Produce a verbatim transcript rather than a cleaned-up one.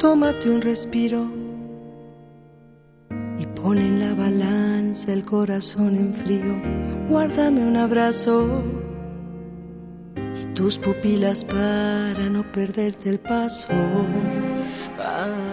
tómate un respiro y pon en la balanza el corazón en frío. Guárdame un abrazo y tus pupilas para no perderte el paso.